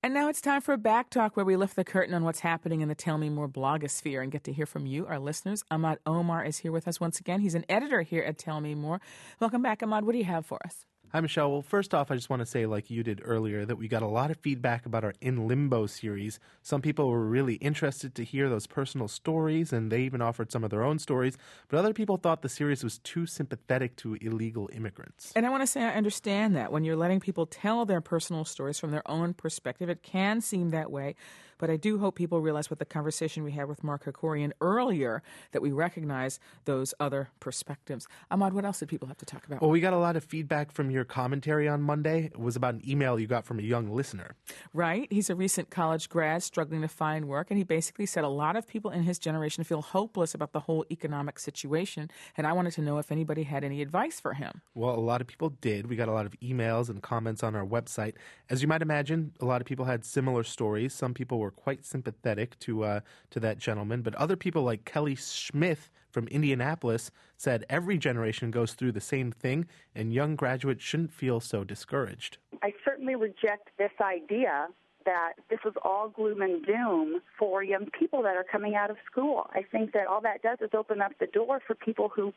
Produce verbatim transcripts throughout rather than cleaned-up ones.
And now it's time for a Back Talk, where we lift the curtain on what's happening in the Tell Me More blogosphere and get to hear from you, our listeners. Ahmad Omar is here with us once again. He's an editor here at Tell Me More. Welcome back, Ahmad. What do you have for us? Hi, Michelle. Well, first off, I just want to say, like you did earlier, that we got a lot of feedback about our In Limbo series. Some people were really interested to hear those personal stories, and they even offered some of their own stories. But other people thought the series was too sympathetic to illegal immigrants. And I want to say I understand that. When you're letting people tell their personal stories from their own perspective, it can seem that way. But I do hope people realize with the conversation we had with Mark Krikorian earlier that we recognize those other perspectives. Ahmad, what else did people have to talk about? Well, we got a lot of feedback from your commentary on Monday. It was about an email you got from a young listener. Right. He's a recent college grad struggling to find work, and he basically said a lot of people in his generation feel hopeless about the whole economic situation, and I wanted to know if anybody had any advice for him. Well, a lot of people did. We got a lot of emails and comments on our website. As you might imagine, a lot of people had similar stories. Some people were quite sympathetic to uh, to that gentleman, but other people like Kelly Smith from Indianapolis said every generation goes through the same thing, and young graduates shouldn't feel so discouraged. I certainly reject this idea that this is all gloom and doom for young people that are coming out of school. I think that all that does is open up the door for people who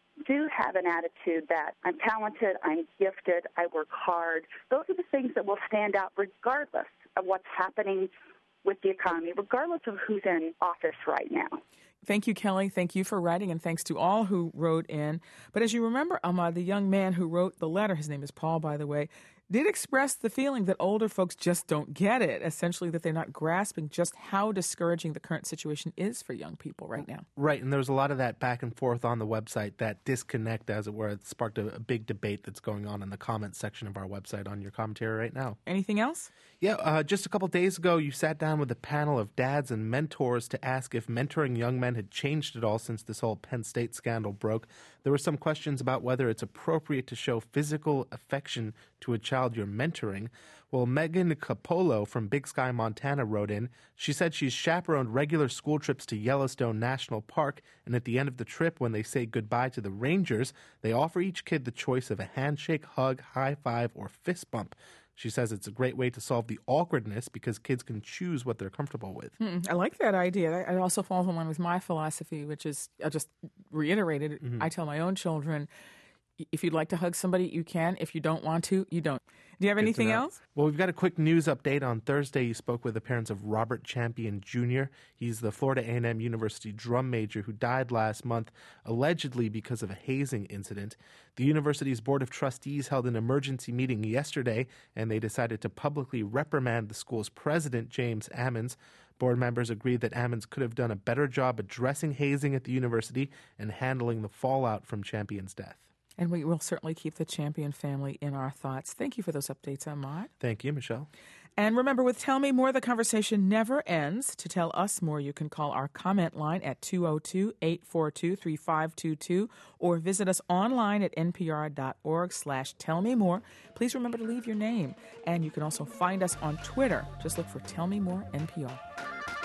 do have an attitude that I'm talented, I'm gifted, I work hard. Those are the things that will stand out regardless of what's happening with the economy, regardless of who's in office right now. Thank you, Kelly. Thank you for writing, and thanks to all who wrote in. But as you remember, Ahmad, the young man who wrote the letter, his name is Paul, by the way, did express the feeling that older folks just don't get it, essentially that they're not grasping just how discouraging the current situation is for young people right now. Right, and there's a lot of that back and forth on the website, that disconnect, as it were. It sparked a, a big debate that's going on in the comments section of our website on your commentary right now. Anything else? Yeah, uh, just a couple days ago, you sat down with a panel of dads and mentors to ask if mentoring young men had changed at all since this whole Penn State scandal broke. There were some questions about whether it's appropriate to show physical affection to a child you're mentoring. Well, Megan Capolo from Big Sky, Montana wrote in. She said she's chaperoned regular school trips to Yellowstone National Park, and at the end of the trip, when they say goodbye to the rangers, they offer each kid the choice of a handshake, hug, high five, or fist bump. She says it's a great way to solve the awkwardness because kids can choose what they're comfortable with. Hmm, I like that idea. It also falls in line with my philosophy, which is, I'll just reiterate it. Mm-hmm. I tell my own children, if you'd like to hug somebody, you can. If you don't want to, you don't. Do you have Good anything else? Well, we've got a quick news update. On Thursday, you spoke with the parents of Robert Champion Junior He's the Florida A and M University drum major who died last month, allegedly because of a hazing incident. The university's Board of Trustees held an emergency meeting yesterday, and they decided to publicly reprimand the school's president, James Ammons. Board members agreed that Ammons could have done a better job addressing hazing at the university and handling the fallout from Champion's death. And we will certainly keep the Champion family in our thoughts. Thank you for those updates, Ahmad. Thank you, Michelle. And remember, with Tell Me More, the conversation never ends. To tell us more, you can call our comment line at two oh two, eight four two, three five two two or visit us online at npr.org slash tell me more. Please remember to leave your name. And you can also find us on Twitter. Just look for Tell Me More N P R.